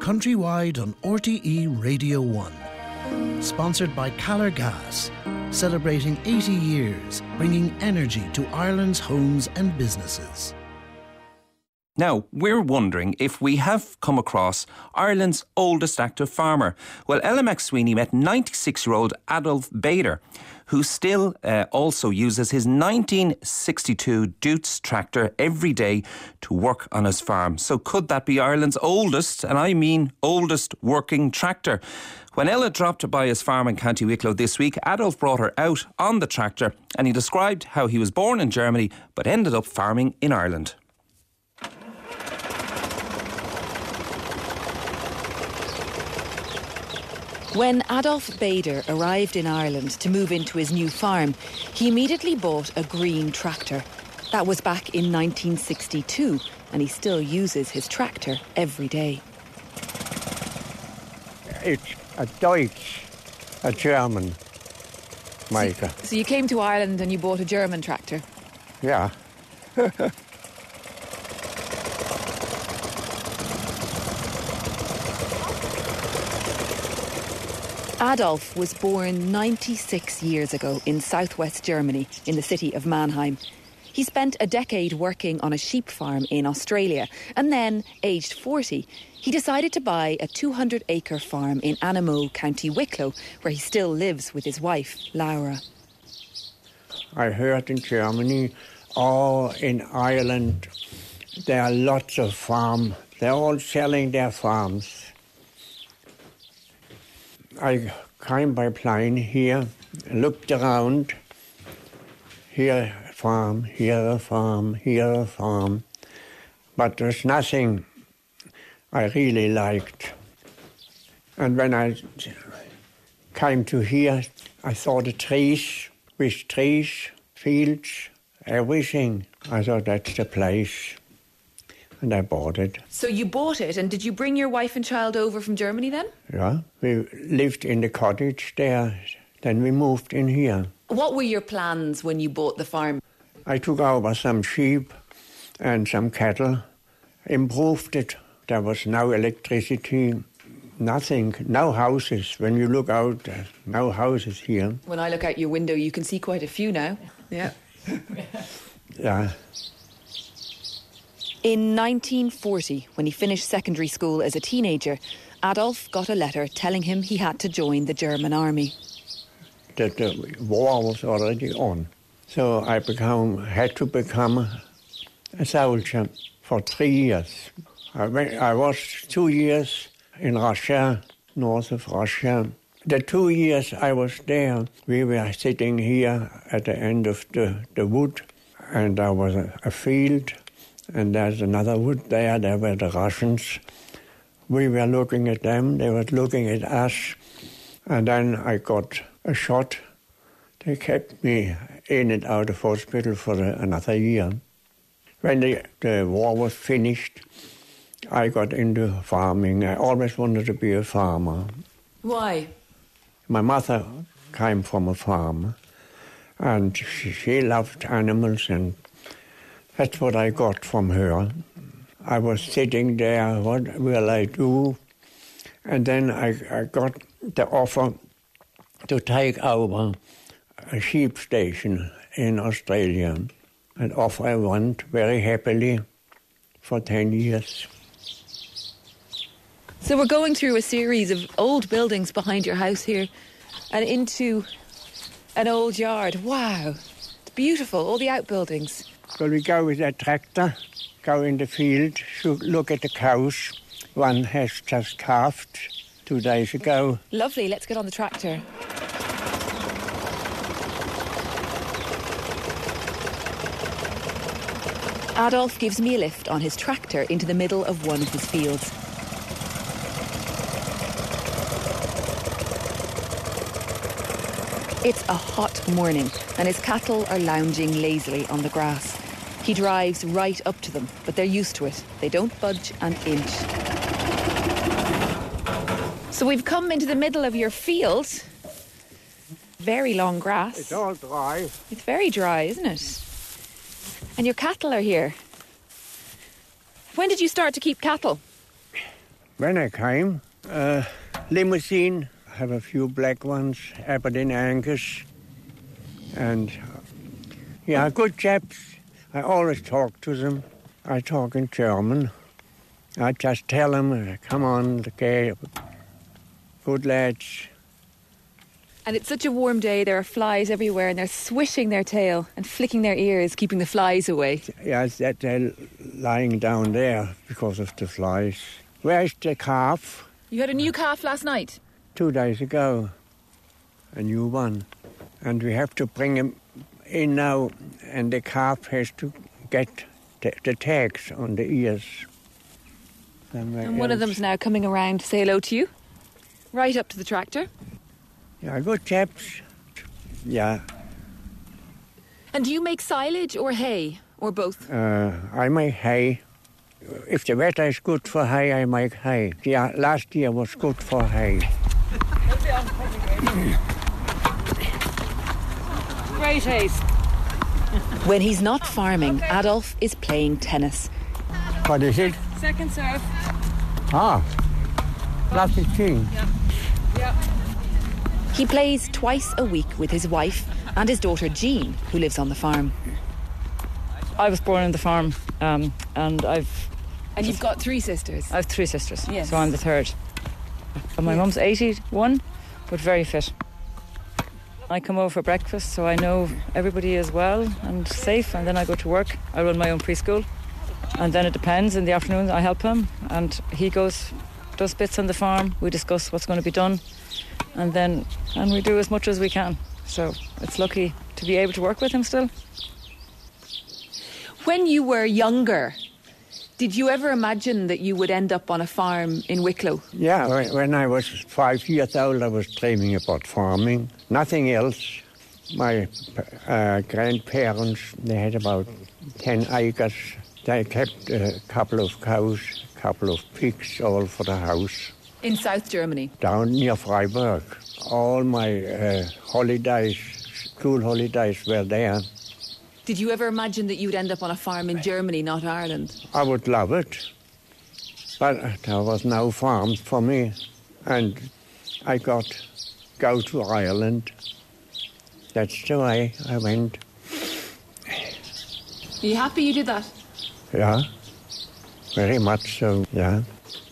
countrywide on RTE Radio 1. Sponsored by Calor Gas, celebrating 80 years, bringing energy to Ireland's homes and businesses. Now, we're wondering if we have come across Ireland's oldest active farmer. Well, Ella McSweeney met 96-year-old Adolf Bader, who still also uses his 1962 Dutes tractor every day to work on his farm. So could that be Ireland's oldest, and I mean oldest, working tractor? When Ella dropped by his farm in County Wicklow this week, Adolf brought her out on the tractor and he described how he was born in Germany but ended up farming in Ireland. When Adolf Bader arrived in Ireland to move into his new farm, he immediately bought a green tractor. That was back in 1962, and he still uses his tractor every day. It's a Deutsch, a German maker. So you came to Ireland and you bought a German tractor? Yeah. Adolf was born 96 years ago in southwest Germany, in the city of Mannheim. He spent a decade working on a sheep farm in Australia, and then, aged 40, he decided to buy a 200-acre farm in Animo, County Wicklow, where he still lives with his wife, Laura. I heard in Germany, in Ireland, there are lots of farms. They're all selling their farms. I came by plane here, looked around. Here a farm, here a farm, here a farm. But there's nothing I really liked. And when I came to here, I saw the trees, with trees, fields, everything. I thought that's the place. And I bought it. So you bought it, and did you bring your wife and child over from Germany then? Yeah, we lived in the cottage there. Then we moved in here. What were your plans when you bought the farm? I took over some sheep and some cattle, improved it. There was no electricity, nothing, no houses. When you look out, no houses here. When I look out your window, you can see quite a few now. Yeah. Yeah. In 1940, when he finished secondary school as a teenager, Adolf got a letter telling him he had to join the German army. The war was already on. So I had to become a soldier for 3 years. I was 2 years in Russia, north of Russia. The 2 years I was there, we were sitting here at the end of the wood, and there was a field. And there's another wood there. There were the Russians. We were looking at them. They were looking at us. And then I got a shot. They kept me in and out of hospital for another year. When the war was finished, I got into farming. I always wanted to be a farmer. Why? My mother came from a farm. And she loved animals, and that's what I got from her. I was sitting there, what will I do? And then I got the offer to take over a sheep station in Australia. And off I went very happily for 10 years. So we're going through a series of old buildings behind your house here and into an old yard. Wow, it's beautiful, all the outbuildings. So we go with that tractor, go in the field, look at the cows. One has just calved 2 days ago. Lovely, let's get on the tractor. Adolf gives me a lift on his tractor into the middle of one of his fields. It's a hot morning and his cattle are lounging lazily on the grass. He drives right up to them, but they're used to it. They don't budge an inch. So we've come into the middle of your field. Very long grass. It's all dry. It's very dry, isn't it? And your cattle are here. When did you start to keep cattle? When I came, limousine, I have a few black ones, Aberdeen Angus, and yeah, good chaps. I always talk to them. I talk in German. I just tell them, come on, okay, good lads. And it's such a warm day, there are flies everywhere and they're swishing their tail and flicking their ears, keeping the flies away. Yes, that they're lying down there because of the flies. Where's the calf? You had a new calf last night? 2 days ago, a new one. And we have to bring him in now, and the calf has to get the tags on the ears. And one of them's now coming around to say hello to you, right up to the tractor. Yeah, good chaps. Yeah. And do you make silage or hay, or both? I make hay. If the weather is good for hay, I make hay. Yeah, last year was good for hay. Great haste. When he's not farming, Adolf is playing tennis. What is it? Second serve. Ah, plastic thing. Yeah. He plays twice a week with his wife and his daughter Jean, who lives on the farm. I was born on the farm, and And you've got 3 sisters? I have 3 sisters, Yes. so I'm the third. And my mum's 81, but very fit. I come over for breakfast, so I know everybody is well and safe, and then I go to work. I run my own preschool, and then it depends. In the afternoon, I help him, and he does bits on the farm. We discuss what's going to be done, and we do as much as we can. So it's lucky to be able to work with him still. When you were younger, did you ever imagine that you would end up on a farm in Wicklow? Yeah, when I was 5 years old, I was dreaming about farming. Nothing else. My grandparents, they had about 10 acres. They kept a couple of cows, a couple of pigs, all for the house. In South Germany? Down near Freiburg. All my holidays, school holidays were there. Did you ever imagine that you would end up on a farm in Germany, not Ireland? I would love it, but there was no farm for me, and I go to Ireland. That's the way I went. Are you happy you did that? Yeah, very much so, yeah.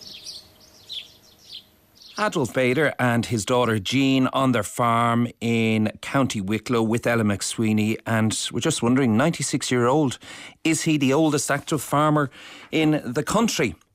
Adolf Bader and his daughter Jean on their farm in County Wicklow with Ella McSweeney, and we're just wondering, 96-year-old, is he the oldest active farmer in the country?